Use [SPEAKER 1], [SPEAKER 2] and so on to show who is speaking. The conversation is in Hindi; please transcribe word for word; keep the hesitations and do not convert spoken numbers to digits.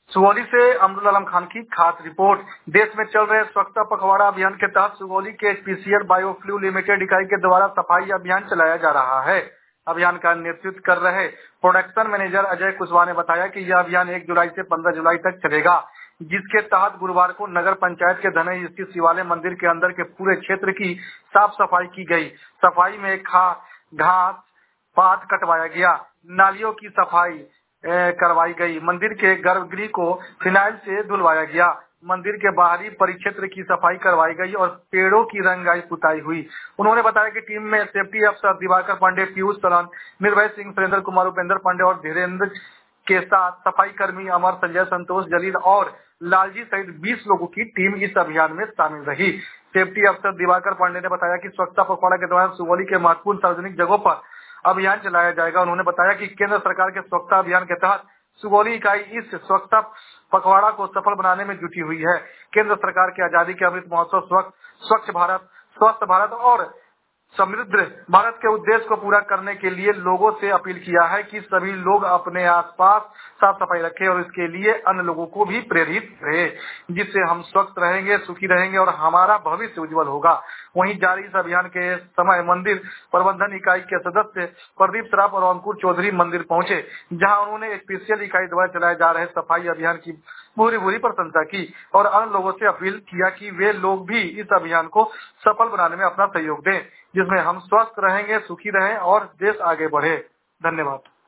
[SPEAKER 1] सुगौली से अमरुल आलम खान की खास रिपोर्ट। देश में चल रहे स्वच्छता पखवाड़ा अभियान के तहत सुगौली के एचपीसीएल बायोफ्लू लिमिटेड इकाई के द्वारा सफाई अभियान चलाया जा रहा है। अभियान का नेतृत्व कर रहे प्रोडक्शन मैनेजर अजय कुशवाहा ने बताया कि यह अभियान एक जुलाई से पंद्रह जुलाई तक चलेगा, जिसके तहत गुरुवार को नगर पंचायत के धनई स्थित शिवालय मंदिर के अंदर के पूरे क्षेत्र की साफ सफाई की गई। सफाई में खा घास पात कटवाया गया, नालियों की सफाई करवाई गई, मंदिर के गर्भगृह को फिनाइल से धुलवाया गया, मंदिर के बाहरी परिक्षेत्र की सफाई करवाई गई और पेड़ों की रंगाई पुताई हुई। उन्होंने बताया कि टीम में सेफ्टी अफसर दिवाकर पांडे, पीयूष सरन, निर्भय सिंह, सुरेंद्र कुमार, उपेंद्र पांडे और धीरेन्द्र के साथ सफाई कर्मी अमर, संजय, संतोष, जलील और लालजी सहित बीस लोगों की टीम इस अभियान में शामिल रही। सेफ्टी अफसर दिवाकर पांडे ने बताया कि स्वच्छता पखवाड़ा के दौरान सुगौली के महत्वपूर्ण सार्वजनिक जगहों पर अभियान चलाया जाएगा। उन्होंने बताया कि केंद्र सरकार के स्वच्छता अभियान के तहत सुगौली इकाई इस स्वच्छता पखवाड़ा को सफल बनाने में जुटी हुई है। केंद्र सरकार के आजादी के अमृत महोत्सव, स्वच्छ स्वच्छ भारत, स्वस्थ भारत और समृद्ध भारत के उद्देश्य को पूरा करने के लिए लोगों से अपील किया है कि सभी लोग अपने आसपास साफ सफाई रखें और इसके लिए अन्य लोगों को भी प्रेरित करें, जिससे हम स्वस्थ रहेंगे, सुखी रहेंगे और हमारा भविष्य उज्जवल होगा। वहीं जारी इस अभियान के समय मंदिर प्रबंधन इकाई के सदस्य प्रदीप सराफ और अंकुर चौधरी मंदिर पहुंचे, जहां उन्होंने स्पेशल इकाई द्वारा चलाए जा रहे सफाई अभियान की पूरी पूरी प्रशंसा की और अन्य लोगों से अपील किया कि वे लोग भी इस अभियान को सफल बनाने में अपना सहयोग दें, जिसमें हम स्वस्थ रहेंगे, सुखी रहें और देश आगे बढ़े। धन्यवाद।